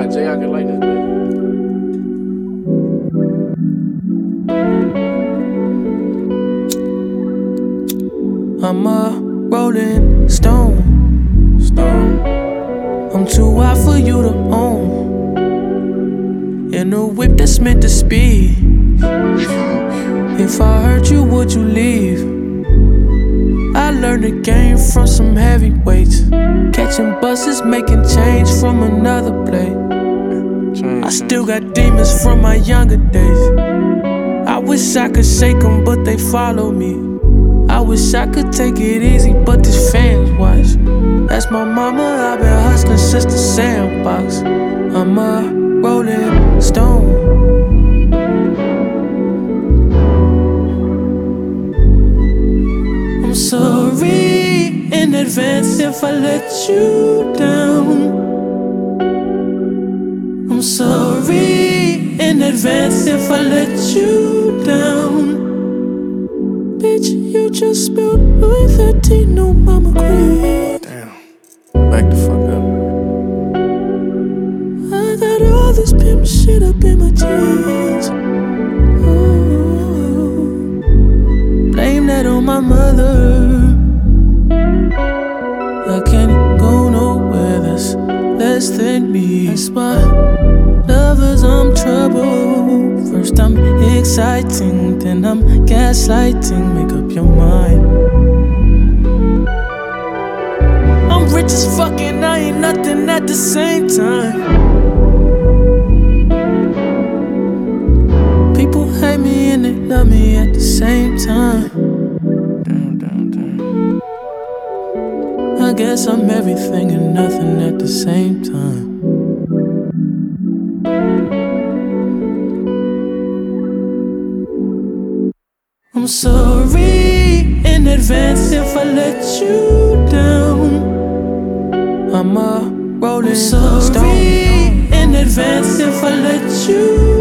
got Jay, I can light this bitch. I'm a rolling stone. I'm too wild for you to own. In a whip that's meant to speed. If I hurt you, would you leave? I learned the game from some heavyweights. Catching buses, making change from another plate. I still got demons from my younger days. I wish I could shake them, but they follow me. I wish I could take it easy, but these fans watch. That's my mama, I've been hustling since the sandbox. I'm a rolling stone. I'm sorry in advance if I let you down. I'm sorry in advance if I let you down. Bitch, you just spilled Louis 13 on Mama Queen. Damn. Back the fuck up. I got all this pimp shit up in my jeans. Oh, blame that on my mother. I can't go nowhere that's less than me. That's why lovers, I'm trouble. First I'm exciting, then I'm gaslighting. Make up your mind. I'm rich as fuck and I ain't nothing at the same time. People hate me and they love me at the same time. Damn. I guess I'm everything and nothing at the same time. I'm sorry in advance if I let you down. I'm a rolling stone. I'm sorry in advance if I let you